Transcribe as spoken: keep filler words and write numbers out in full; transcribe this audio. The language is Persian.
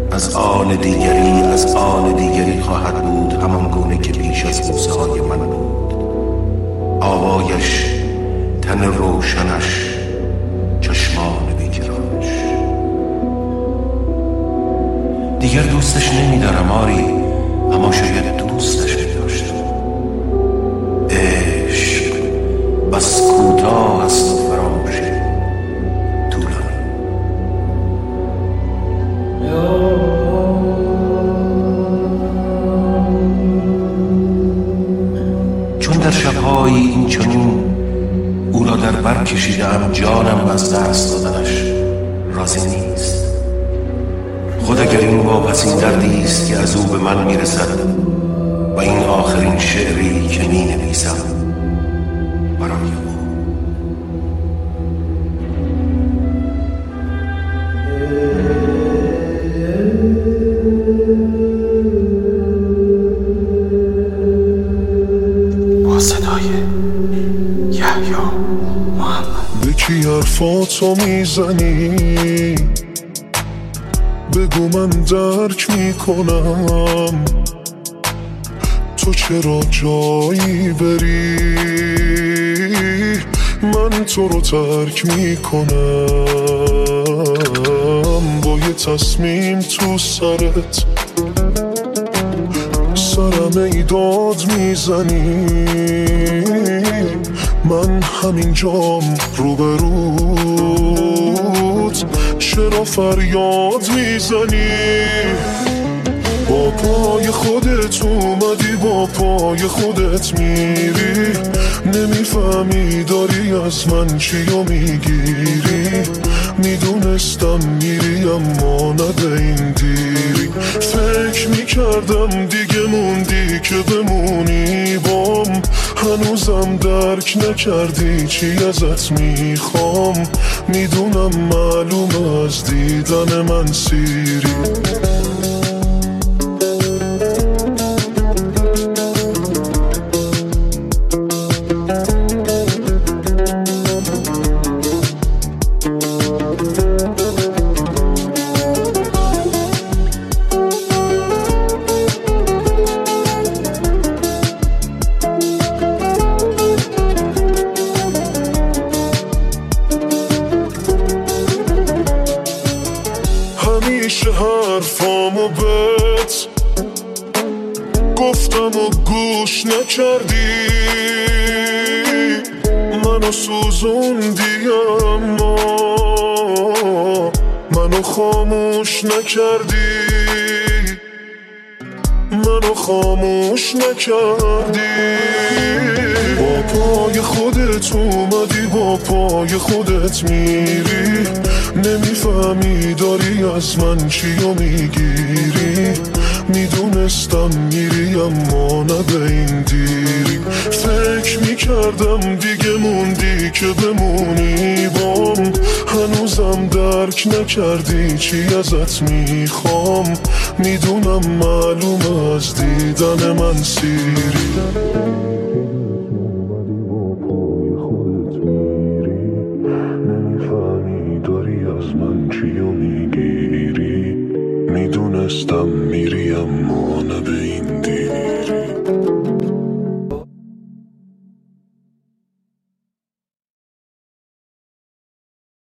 از آن دیگری از آن دیگری خواهد بود، همان گونه که پیش از بوسه های من بود. آوایش، تن روشنش، چشمان بیکرانش. دیگر دوستش نمیدارم آری، اما شاید دوستش میداشتم. عشق بس کوتاه است و فراموشی طولانی. چون در شب‌های این چنین او را در بر کشیدم، جانم از دست دادنش راضی نیست. خود اگر این واپسین دردی است که از او به من میرسد و این آخرین شعری که می نویسم برای او. با صدای یحیی محمد. به کی حرفاتو میزنی؟ بگو من درک میکنم. تو چرا جایی بری من تو رو ترک میکنم. با یه تصمیم تو سرت سرم ایداد میزنی. من همینجام روبروت، چرا فریاد میزنی؟ با پای خودت اومدی با پای خودت میری. نمیفهمی داری از من چیو میگیری. میدونستم میری اما نه به این دیری. فکر میکردم دیگه موندی که بمونی بام. هنوزم درک نکردی چی ازت میخوام. میدونم معلوم از دیدن من سیری. همیشه حرفامو بهت گفتم و گوش نکردی. منو سوزوندی اما منو خاموش نکردی. منو خاموش نکردی. با پای خودت اومدی با پای خودت میری. نمیفهمی داری از من چیو میگیری. میدونستم میری اما نه به این دیری. فکر میکردم دیگه موندی که بمونی بام. هنوزم درک نکردی چی ازت میخوام. میدونم معلوم از دیدن من سیری. چیو میگیری. میدونستم میری اما نه به این دی